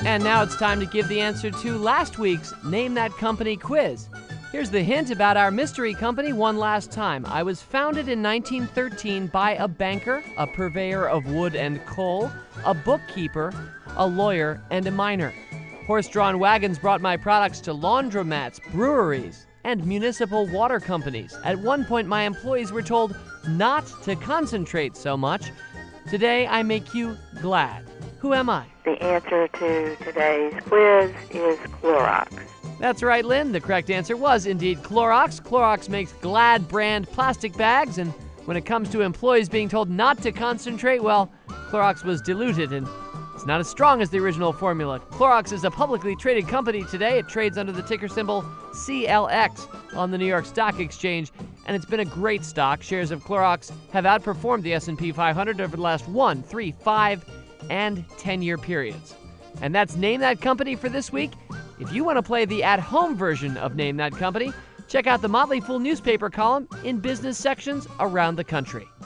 And now it's time to give the answer to last week's Name That Company quiz. Here's the hint about our mystery company one last time. I was founded in 1913 by a banker, a purveyor of wood and coal, a bookkeeper, a lawyer, and a miner. Horse-drawn wagons brought my products to laundromats, breweries, and municipal water companies. At one point, my employees were told not to concentrate so much. Today, I make you glad. Who am I? The answer to today's quiz is Clorox. That's right, Lynn. The correct answer was indeed Clorox. Clorox makes Glad brand plastic bags, and when it comes to employees being told not to concentrate, well, Clorox was diluted and it's not as strong as the original formula. Clorox is a publicly traded company today. It trades under the ticker symbol CLX on the New York Stock Exchange, and it's been a great stock. Shares of Clorox have outperformed the S&P 500 over the last 1, 3, 5, and 10-year periods. And that's Name That Company for this week. If you want to play the at-home version of Name That Company, check out the Motley Fool newspaper column in business sections around the country.